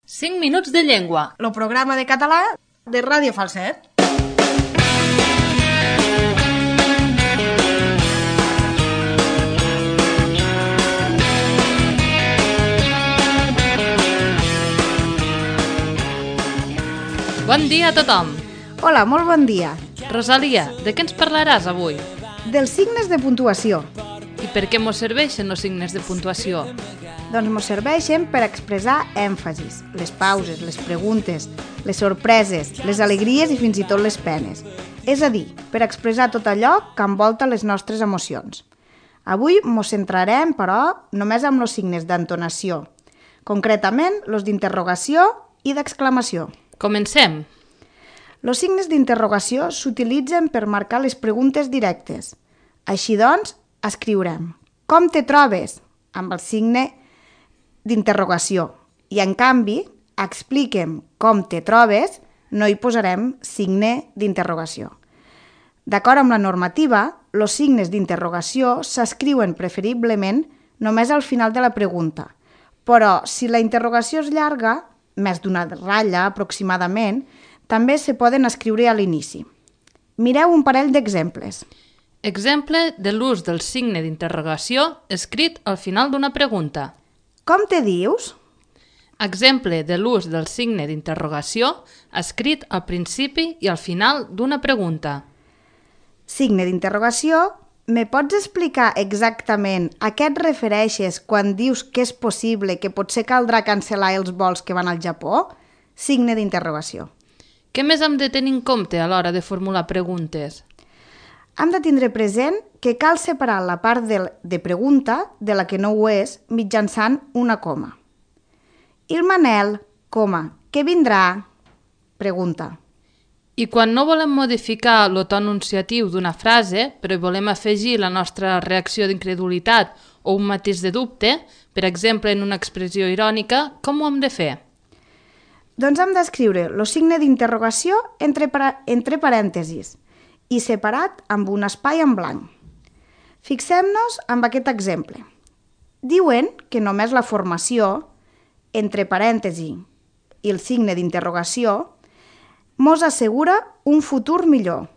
5 minuts de llengua. El programa de català de Ràdio Falset. Bon dia a tothom. Hola, molt bon dia. Rosalia, de què ens parlaràs avui? Dels signes de puntuació. I per què mos serveixen els signes de puntuació? Doncs mos serveixen per expressar èmfasis, les pauses, les preguntes, les sorpreses, les alegries i fins i tot les penes. És a dir, per expressar tot allò que envolta les nostres emocions. Avui mos centrarem, però, només amb els signes d'entonació, concretament els d'interrogació i d'exclamació. Comencem. Els signes d'interrogació s'utilitzen per marcar les preguntes directes. Així doncs, escriurem «Com te trobes?» amb el signe d'interrogació. I, en canvi, expliquem com te trobes, no hi posarem signe d'interrogació. D'acord amb la normativa, els signes d'interrogació s'escriuen preferiblement només al final de la pregunta, però si la interrogació és llarga, més d'una ratlla aproximadament, també se poden escriure a l'inici. Mireu un parell d'exemples. Exemple de l'ús del signe d'interrogació escrit al final d'una pregunta. Com te dius? Exemple de l'ús del signe d'interrogació escrit al principi i al final d'una pregunta. Signe d'interrogació, me pots explicar exactament a què et refereixes quan dius que és possible que potser caldrà cancel·lar els vols que van al Japó? Signe d'interrogació. Què més hem de tenir en compte a l'hora de formular preguntes? Hem de tindre present que cal separar la part de pregunta de la que no ho és mitjançant una coma. Il Manel, coma, què vindrà? Pregunta. I quan no volem modificar el to enunciatiu d'una frase, però volem afegir la nostra reacció d'incredulitat o un matís de dubte, per exemple en una expressió irònica, com ho hem de fer? Doncs hem d'escriure el signe d'interrogació entre parèntesis i separat amb un espai en blanc. Fixem-nos en aquest exemple. Diuen que només la formació, entre parèntesis i el signe d'interrogació, mos assegura un futur millor.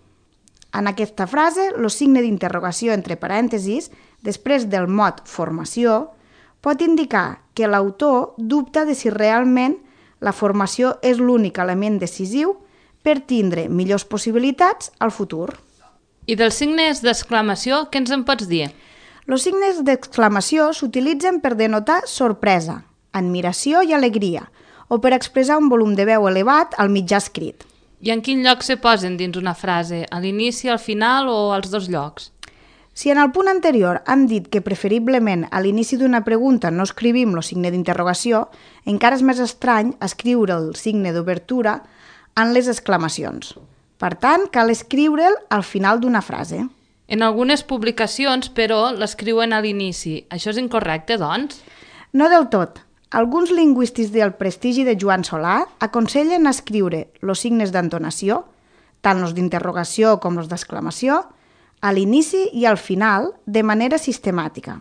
En aquesta frase, el signe d'interrogació entre parèntesis, després del mot formació, pot indicar que l'autor dubta de si realment la formació és l'únic element decisiu per tindre millors possibilitats al futur. I dels signes d'exclamació, què ens en pots dir? Els signes d'exclamació s'utilitzen per denotar sorpresa, admiració i alegria, o per expressar un volum de veu elevat al mitjà escrit. I en quin lloc se posen dins una frase? A l'inici, al final o als dos llocs? Si en el punt anterior hem dit que preferiblement a l'inici d'una pregunta no escrivim el signe d'interrogació, encara és més estrany escriure el signe d'obertura en les exclamacions. Per tant, cal escriure'l al final d'una frase. En algunes publicacions, però, l'escriuen a l'inici. Això és incorrecte, doncs? No del tot. Alguns lingüistes del prestigi de Joan Solà aconsellen escriure els signes d'entonació, tant els d'interrogació com els d'exclamació, a l'inici i al final de manera sistemàtica.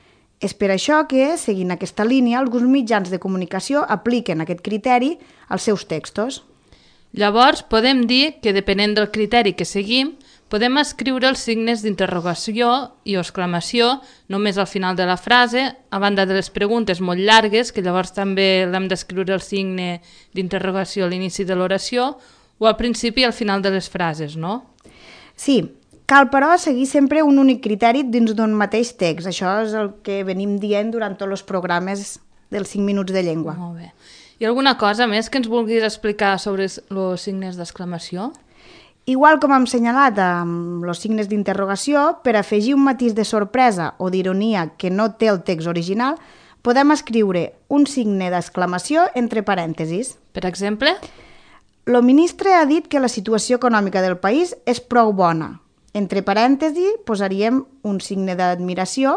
És per això que, seguint aquesta línia, alguns mitjans de comunicació apliquen aquest criteri als seus textos. Llavors, podem dir que, depenent del criteri que seguim, podem escriure els signes d'interrogació i exclamació només al final de la frase, a banda de les preguntes molt llargues, que llavors també l'hem d'escriure el signe d'interrogació a l'inici de l'oració, o al principi i al final de les frases, no? Sí, cal però seguir sempre un únic criteri dins d'un mateix text. Això és el que venim dient durant tots els programes dels 5 minuts de llengua. Molt bé. I alguna cosa més que ens vulguis explicar sobre els signes d'exclamació? Igual com hem assenyalat amb els signes d'interrogació, per afegir un matís de sorpresa o d'ironia que no té el text original, podem escriure un signe d'exclamació entre parèntesis. Per exemple? El ministre ha dit que la situació econòmica del país és prou bona. Entre parèntesis posaríem un signe d'admiració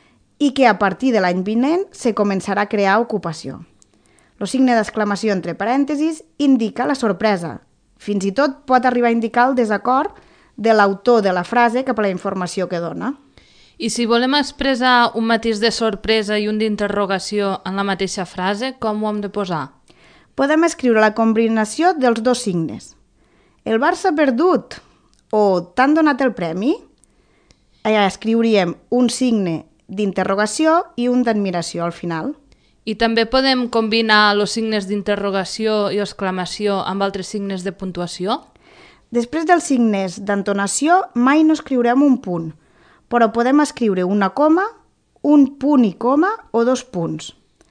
i que a partir de l'any vinent se començarà a crear ocupació. El signe d'exclamació entre parèntesis indica la sorpresa. Fins i tot pot arribar a indicar el desacord de l'autor de la frase cap a la informació que dona. I si volem expressar un matís de sorpresa i un d'interrogació en la mateixa frase, com ho hem de posar? podem escriure la combinació dels dos signes. El Barça ha perdut o t'han donat el premi? Escriuríem un signe d'interrogació i un d'admiració al final. I també podem combinar els signes d'interrogació i exclamació amb altres signes de puntuació? Després dels signes d'entonació mai no escriurem un punt, però podem escriure una coma, un punt i coma o 2 punts.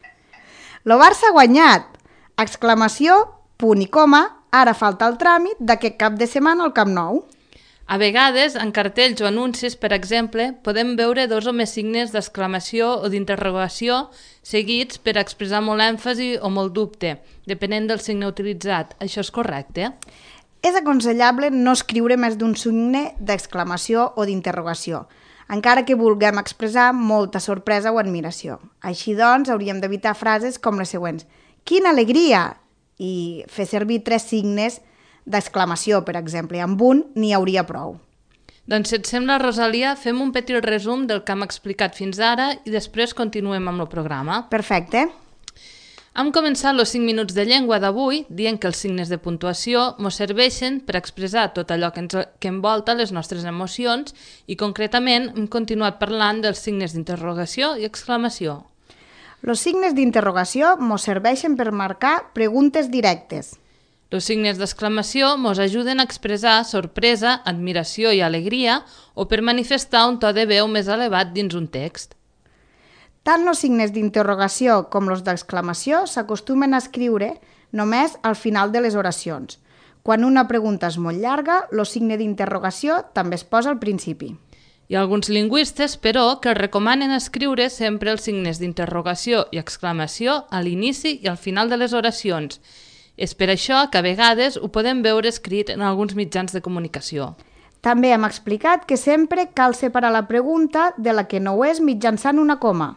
Lo Barça ha guanyat! Exclamació, punt i coma, ara falta el tràmit d'aquest cap de setmana al Camp Nou. A vegades, en cartells o anuncis, per exemple, podem veure 2 o més signes d'exclamació o d'interrogació seguits per expressar molt èmfasi o molt dubte, depenent del signe utilitzat. Això és correcte? És aconsellable no escriure més d'un signe d'exclamació o d'interrogació, encara que vulguem expressar molta sorpresa o admiració. Així doncs, hauríem d'evitar frases com les següents. Quina alegria! I fer servir 3 signes d'exclamació, per exemple. Amb un n'hi hauria prou. Doncs, si et sembla, Rosalia, fem un petit resum del que hem explicat fins ara i després continuem amb el programa. Perfecte. Hem començat els 5 minuts de llengua d'avui dient que els signes de puntuació ens serveixen per expressar tot allò que envolta les nostres emocions i, concretament, hem continuat parlant dels signes d'interrogació i exclamació. Els signes d'interrogació ens serveixen per marcar preguntes directes. Els signes d'exclamació ens ajuden a expressar sorpresa, admiració i alegria o per manifestar un to de veu més elevat dins un text. Tant els signes d'interrogació com els d'exclamació s'acostumen a escriure només al final de les oracions. Quan una pregunta és molt llarga, el signe d'interrogació també es posa al principi. Hi ha alguns lingüistes, però, que recomanen escriure sempre els signes d'interrogació i exclamació a l'inici i al final de les oracions. És per això que a vegades ho podem veure escrit en alguns mitjans de comunicació. També hem explicat que sempre cal separar la pregunta de la que no ho és mitjançant una coma.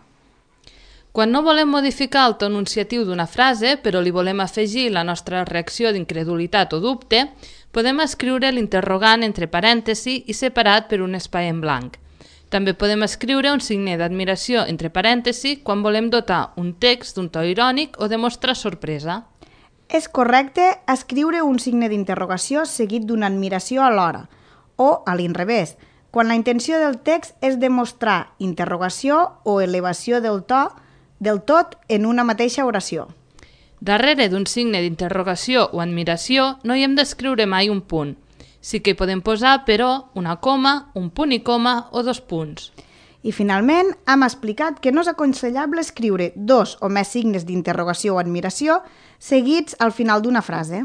Quan no volem modificar el to enunciatiu d'una frase, però li volem afegir la nostra reacció d'incredulitat o dubte, podem escriure l'interrogant entre parèntesi i separat per un espai en blanc. També podem escriure un signe d'admiració entre parèntesi quan volem dotar un text d'un to irònic o demostrar sorpresa. És correcte escriure un signe d'interrogació seguit d'una admiració alhora, o a l'inrevés, quan la intenció del text és demostrar interrogació o elevació del to del tot en una mateixa oració. Darrere d'un signe d'interrogació o admiració no hi hem d'escriure mai un punt. Sí que hi podem posar, però, una coma, un punt i coma o 2 punts. I finalment hem explicat que no és aconsellable escriure 2 o més signes d'interrogació o admiració seguits al final d'una frase.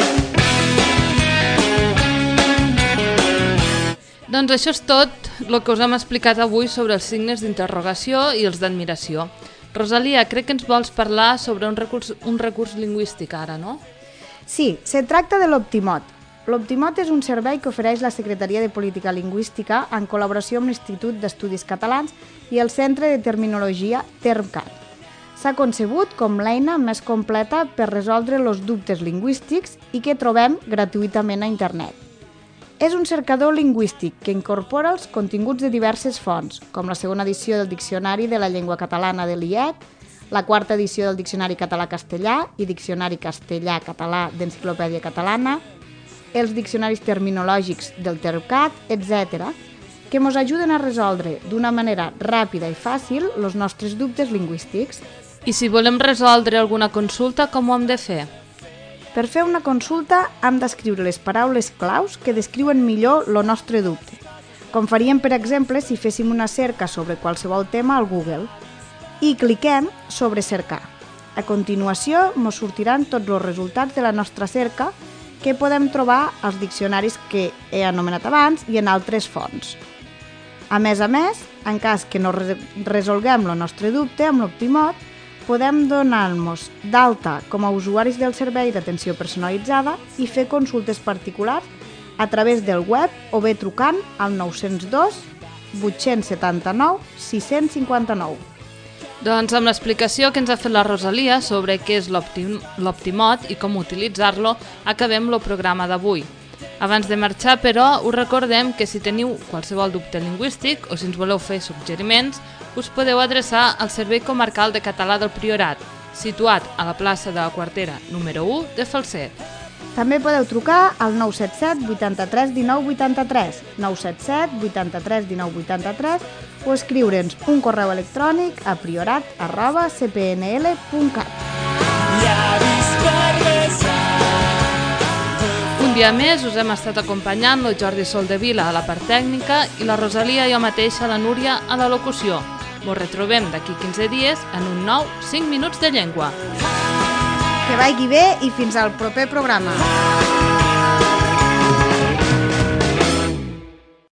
Doncs això és tot el que us hem explicat avui sobre els signes d'interrogació i els d'admiració. Rosalia, crec que ens vols parlar sobre un recurs lingüístic ara, no? Sí, se tracta de l'Optimot. L'Optimot és un servei que ofereix la Secretaria de Política Lingüística en col·laboració amb l'Institut d'Estudis Catalans i el Centre de Terminologia TermCat. S'ha concebut com l'eina més completa per resoldre els dubtes lingüístics i que trobem gratuïtament a internet. És un cercador lingüístic que incorpora els continguts de diverses fonts, com la segona edició del Diccionari de la Llengua Catalana de l'IEC, la quarta edició del Diccionari Català-Castellà i Diccionari Castellà-Català d'Enciclopèdia Catalana, els diccionaris terminològics del TermCat, etc., que ens ajuden a resoldre d'una manera ràpida i fàcil els nostres dubtes lingüístics. I si volem resoldre alguna consulta, com ho hem de fer? Per fer una consulta hem d'escriure les paraules claus que descriuen millor el nostre dubte, com faríem, per exemple, si féssim una cerca sobre qualsevol tema al Google, i cliquem sobre cercar. A continuació, ens sortiran tots els resultats de la nostra cerca que podem trobar als diccionaris que he anomenat abans i en altres fonts. A més, en cas que no resolguem el nostre dubte amb l'Optimot, podem donar-nos d'alta com a usuaris del servei d'atenció personalitzada i fer consultes particulars a través del web o bé trucant al 902 879 659. Doncs amb l'explicació que ens ha fet la Rosalia sobre què és l'Optimot i com utilitzar-lo, acabem el programa d'avui. Abans de marxar, però, us recordem que si teniu qualsevol dubte lingüístic o si ens voleu fer suggeriments, us podeu adreçar al Servei Comarcal de Català del Priorat, situat a la plaça de la Quartera número 1 de Falset. També podeu trucar al 977 83 19 83, 977 83 19 83 o escriure'ns un correu electrònic a priorat@cpnl.cat. Un dia més us hem estat acompanyant el Jordi Soldevila a la part tècnica i la Rosalia i jo mateixa, la Núria, a la locució. Ens retrobem d'aquí 15 dies en un nou 5 minuts de llengua. Que vagi bé i fins al proper programa.